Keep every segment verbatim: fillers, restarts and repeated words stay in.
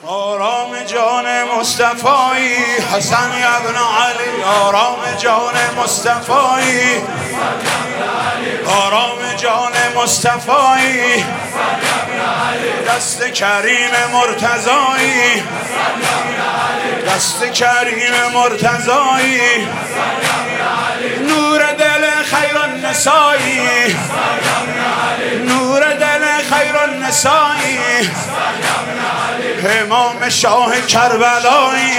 آرام جان مصطفی حسن ابن علی، آرام جان مصطفی، آرام جان مصطفی، دست کریم مرتضایی، دست کریم مرتضایی، نور دل خیر النسایی، نور دل خیر النسایی، امام شاه کربلایی،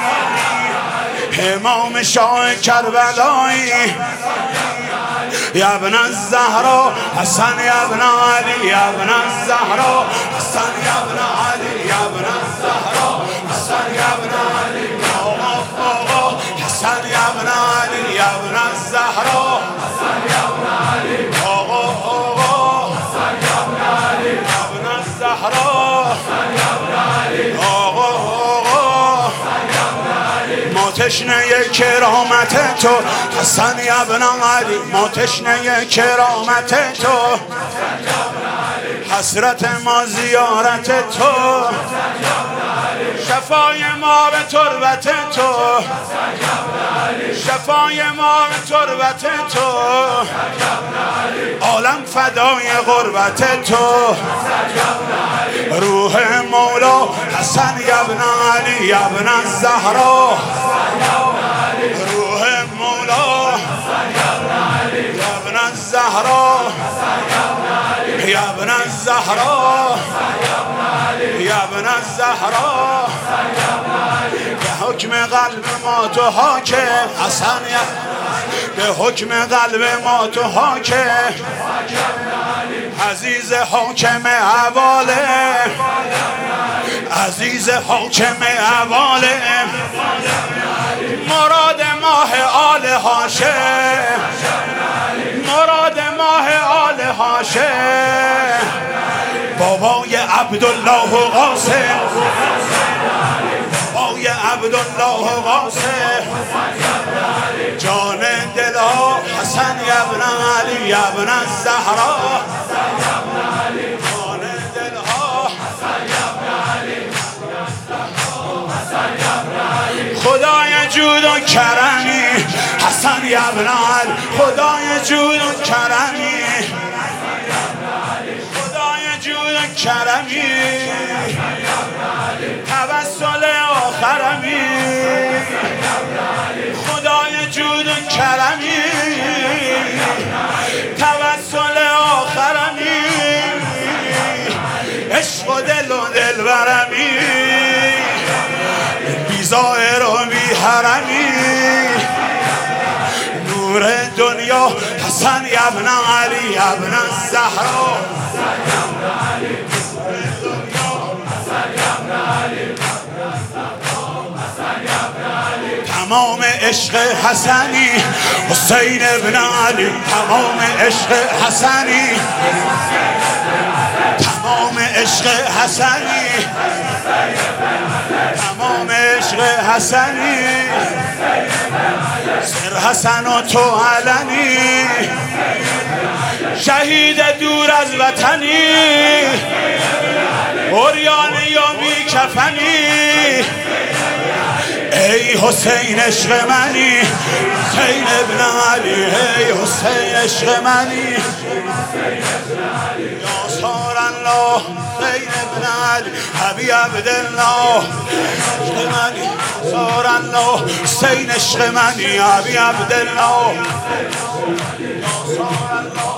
امام شاه کربلایی، یا ابن الزهرا حسن یا ابن علی، یا ابن الزهرا حسن یا ابن علی، یا ابن الزهرا حسن یا ابن علی، آقا حسن یا ابن علی، یا ابن الزهرا حسن یا ابن علی، آقا آقا حسن یا ابن علی، یا ابن الزهرا حسن یا ابن علی، آقا آقا حسن یا ابن علی، ما تشنه کرامت تو حسن یا ابن علی، ما تشنه کرامت تو، حسرت ما زیارت تو، شفای ما به تربت تو، شفای ما به تربت تو، عالم فدای غربت تو، روح مولا حسن یا ابن علی، یا ابن الزهرا، روح مولا یا ابن الزهرا، یا ابن الزهرا، یا ابن الزهرا، به حکم قلب ما تو حاکم حسن، به حکم قلب ما تو حاکم، عزیز حاکم حواله، عزیز حاکم حواله، مراد ماه آل هاشم، مراد ماه آل هاشم، بابای عبدالله قاسم، بابای عبدالله قاسم، جان دلها حسن یا ابن علی، یا ابن الزهرا، جان دلها خدای جود و کرمی حسن یا ابن علی، خدای جود و کرمی، خدای جود و کرمی، توسل آخرمی، خدای جود و کرمی، توسل آخرمی، عشق و دل و دل برمی، بی ظاهر و بی حرمی، نور دنیا حسن یا ابن علی، یا ابن الزهرا، تمام عشق حسنی حسین ابن علی، تمام عشق حسنی، تمام عشق حسنی، تمام عشق حسنی، سر حسن و تو علنی، شهید دور از وطنی، عریان یا بی کفنی، ای حسین عشق منی، حسین ابن علی، ای حسین عشق منی، یا سار الله حسین ابن علی، ابی عبدالله عشق منی، سار الله حسین عشق منی، ابی عبدالله، یا سار الله